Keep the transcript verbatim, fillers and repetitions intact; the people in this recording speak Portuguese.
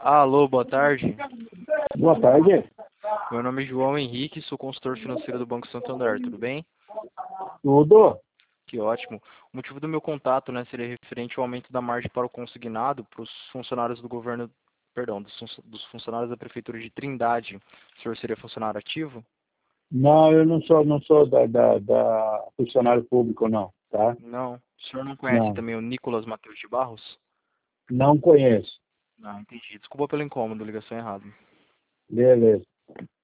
Alô, boa tarde. Boa tarde. Meu nome é João Henrique, sou consultor financeiro do Banco Santander, tudo bem? Tudo? Que ótimo. O motivo do meu contato, né, seria referente ao aumento da margem para o consignado para os funcionários do governo, perdão, dos, fun- dos funcionários da Prefeitura de Trindade. O senhor seria funcionário ativo? Não, eu não sou, não sou da, da, da funcionário público, não, tá? Não. O senhor não conhece Não, também o Nicolas Mateus de Barros? não conheço. Não, entendi. Desculpa pelo incômodo, ligação errada. Beleza.